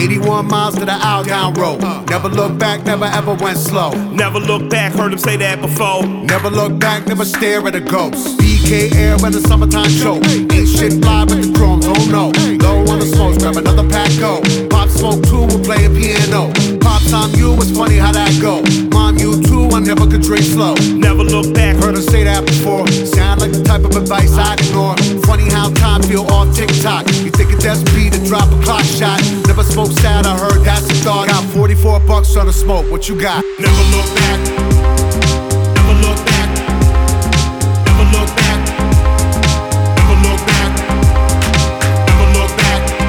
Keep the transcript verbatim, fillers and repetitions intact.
eighty-one miles to the Aldown Road. Never look back, never ever went slow. Never look back, heard him say that before. Never look back, never stare at a ghost. B K air when the summertime choke. Ain't shit fly with the drums, oh no. Low on the smoke, grab another pack, go. Pop smoke too, we're playing piano. Pop time you, it's funny how that go. Mom, you too, I never could drink slow. Never look back, Heard her say that before. Sound like the type of advice I'd ignore. Funny how time feel off TikTok. You think it's S P to drop a clock shot. Never spoke sad, I heard that's the thought. Got forty-four bucks on the smoke, what you got? never look back.